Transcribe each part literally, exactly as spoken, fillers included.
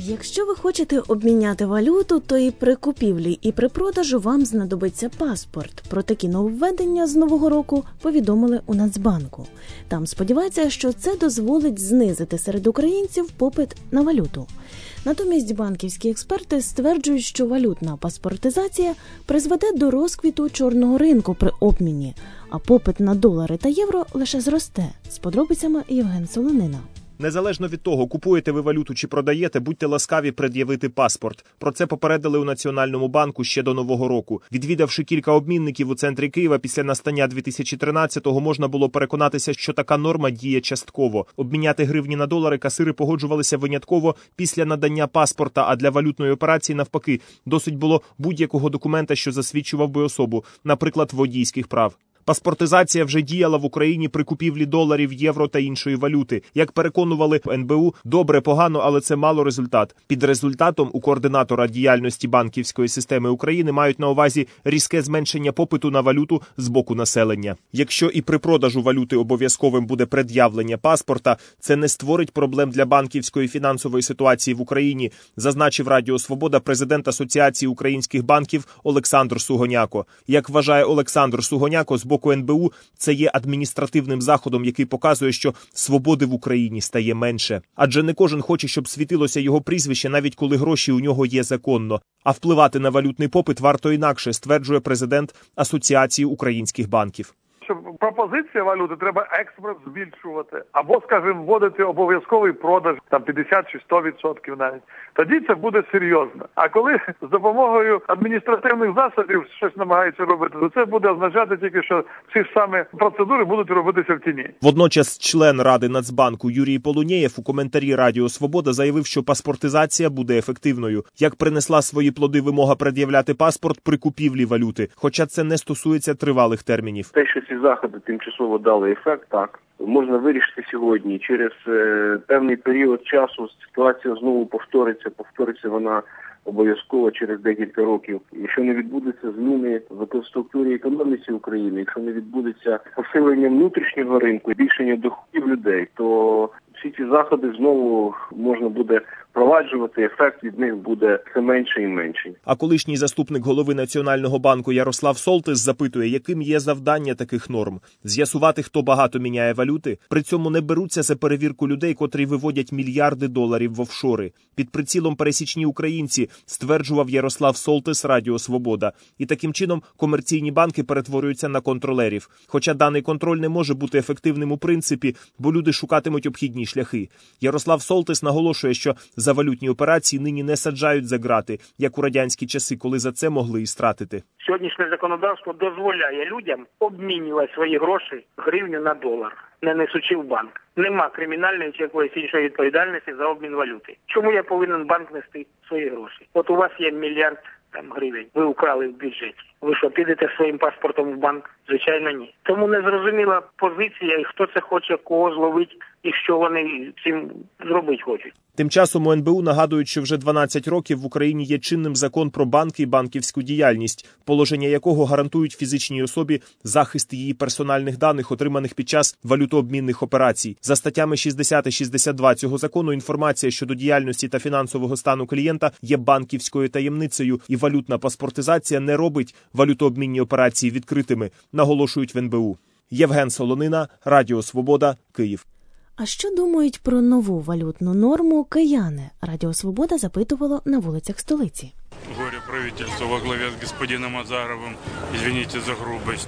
Якщо ви хочете обміняти валюту, то і при купівлі, і при продажу вам знадобиться паспорт. Про такі нововведення з нового року повідомили у Нацбанку. Там сподіваються, що це дозволить знизити серед українців попит на валюту. Натомість банківські експерти стверджують, що валютна паспортизація призведе до розквіту чорного ринку при обміні, а попит на долари та євро лише зросте. З подробицями Євген Солонина. Незалежно від того, купуєте ви валюту чи продаєте, будьте ласкаві пред'явити паспорт. Про це попередили у Національному банку ще до Нового року. Відвідавши кілька обмінників у центрі Києва після настання дві тисячі тринадцятого, можна було переконатися, що така норма діє частково. Обміняти гривні на долари касири погоджувалися винятково після надання паспорта, а для валютної операції навпаки. Досить було будь-якого документа, що засвідчував би особу, наприклад, водійських прав. Паспортизація вже діяла в Україні при купівлі доларів, євро та іншої валюти. Як переконували в ен бе у, добре, погано, але це мало результат. Під результатом у координатора діяльності банківської системи України мають на увазі різке зменшення попиту на валюту з боку населення. Якщо і при продажу валюти обов'язковим буде пред'явлення паспорта, це не створить проблем для банківської фінансової ситуації в Україні, зазначив Радіо Свобода президент Асоціації українських банків Олександр Сугоняко. Як вважає Олександр Сугоняко, з боку ен бе у це є адміністративним заходом, який показує, що свободи в Україні стає менше. Адже не кожен хоче, щоб світилося його прізвище, навіть коли гроші у нього є законно. А впливати на валютний попит варто інакше, стверджує президент Асоціації українських банків. Щоб пропозиція валюти треба експорт збільшувати. Або, скажімо, вводити обов'язковий продаж, там п'ятдесят чи сто відсотків навіть. Тоді це буде серйозно. А коли з допомогою адміністративних засобів щось намагаються робити, то це буде означати тільки, що ці ж самі процедури будуть робитися в тіні. Водночас член Ради Нацбанку Юрій Полунєєв у коментарі Радіо Свобода заявив, що паспортизація буде ефективною. Як принесла свої плоди вимога пред'являти паспорт при купівлі валюти, хоча це не стосується тривалих термінів. Те, що ці заходи тимчасово дали ефект, так, можна вирішити сьогодні. Через е, певний період часу ситуація знову повториться, повториться вона обов'язково через декілька років. Якщо не відбудуться зміни в структурі економіки України, якщо не відбудеться посилення внутрішнього ринку, збільшення доходів людей, то всі ці заходи знову можна буде впроваджувати, ефект від них буде все менше і менше. А колишній заступник голови Національного банку Ярослав Солтис запитує, яким є завдання таких норм? З'ясувати, хто багато міняє валюти? При цьому не беруться за перевірку людей, котрі виводять мільярди доларів в офшори. Під прицілом пересічні українці, стверджував Ярослав Солтис Радіо Свобода. І таким чином комерційні банки перетворюються на контролерів. Хоча даний контроль не може бути ефективним у принципі, бо люди шукатимуть обхідні шляхи. Ярослав Солтис наголошує, що за валютні операції нині не саджають за ґрати, як у радянські часи, коли за це могли і стратити. Сьогоднішнє законодавство дозволяє людям обмінювати свої гроші, гривню на долар, не несучи в банк. Нема кримінальної чи якоїсь іншої відповідальності за обмін валюти. Чому я повинен банк нести свої гроші? От у вас є мільярд там гривень, ви украли в бюджеті. Ви що, підете своїм паспортом в банк? Звичайно, ні. Тому незрозуміла позиція, і хто це хоче, кого зловить, і що вони цим зробити хочуть. Тим часом у ен бе у нагадують, що вже дванадцять років в Україні є чинним закон про банки і банківську діяльність, положення якого гарантують фізичній особі захист її персональних даних, отриманих під час валютообмінних операцій. За статтями шістдесят і шістдесят два цього закону інформація щодо діяльності та фінансового стану клієнта є банківською таємницею, і валютна паспортизація не робить валютообмінні операції відкритими, наголошують в ен бе у. Євген Солонина, Радіо Свобода, Київ. А що думають про нову валютну норму кияни? Радіо Свобода запитувало на вулицях столиці. Горе правительство во главе с господином Азаровым, извините за грубость.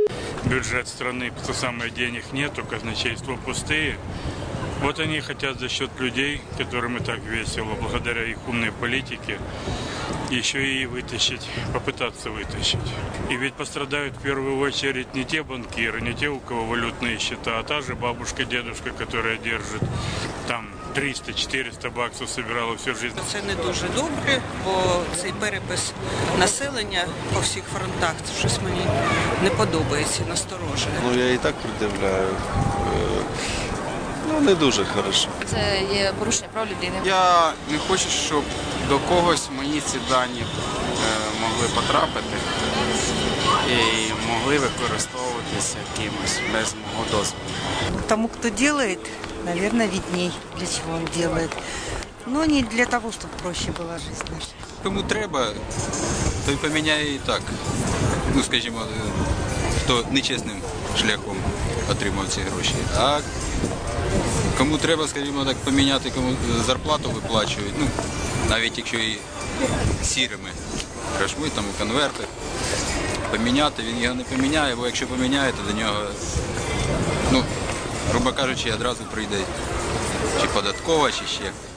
Бюджет страны, то самое, денег нету, казначейство пустые. Вот они хотят за счет людей, которым и так весело, благодаря их умной политике, еще и вытащить, попытаться вытащить. И ведь пострадают в первую очередь не те банкиры, не те, у кого валютные счета, а та же бабушка, дедушка, которая держит там триста-чотириста баксів собирала всю життя. Це не дуже добре, бо цей перепис населення по всіх фронтах, це щось мені не подобається, насторожує. Ну я і так пред'являю. Ну, не дуже хорошо. Це є порушення прав людини. Я не хочу, щоб до когось мої ці дані могли потрапити і могли використовуватися кимось без мого дозволу. Тому, хто робить, наверное, видней, для чего он делает. Ну, не для того, чтобы проще была жизнь наша. Кому треба, той поміняє і так. Ну, скажімо, хто нечесним шляхом отримав ці гроші. А кому треба, скажімо так, поміняти, кому зарплату виплачують, ну, навіть якщо і сірими грошми, там у конвертах, поміняти, він його не поміняє, бо якщо поміняє, то до нього, ну, грубо кажучи, одразу прийде чи податкова, чи ще